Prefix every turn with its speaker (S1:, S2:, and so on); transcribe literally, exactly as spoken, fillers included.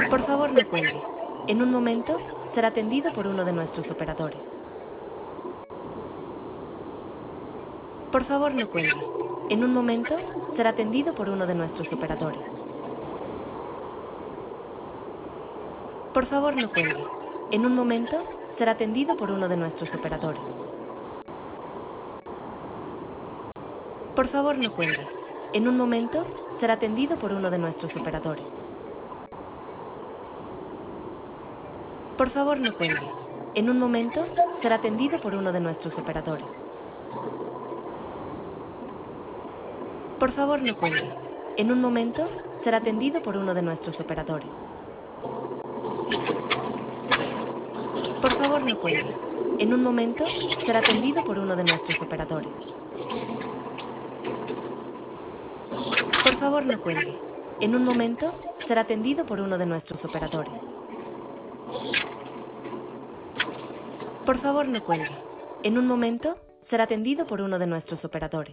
S1: Por favor, no cuelgue. En un momento será atendido por uno de nuestros operadores. Por favor, no cuelgue. En un momento será atendido por uno de nuestros operadores. Por favor, no cuelgue. En un momento será atendido por uno de nuestros operadores. Por favor, no cuelgue. En un momento será atendido por uno de nuestros operadores. Por favor, no cuelgue. En un momento será atendido por uno de nuestros operadores. Por favor, no cuelgue. En un momento será atendido por uno de nuestros operadores. Por favor, no cuelgue. En un momento será atendido por uno de nuestros operadores. Por favor, no cuelgue. En un momento será atendido por uno de nuestros operadores. Por favor, no cuelgue. En un momento será atendido por uno de nuestros operadores.